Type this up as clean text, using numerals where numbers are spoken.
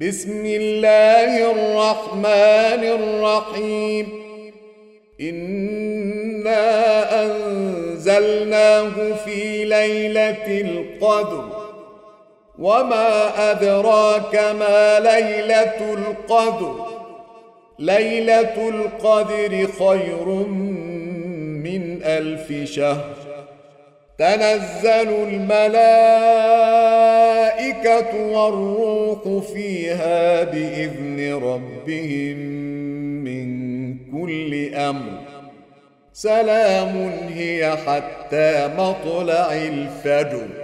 بسم الله الرحمن الرحيم. إنا أنزلناه في ليلة القدر، وما أدراك ما ليلة القدر. ليلة القدر خير من 1000 شهر. تنزل الملائكة والروح فيها بإذن ربهم من كل أمر. سلام هي حتى مطلع الفجر.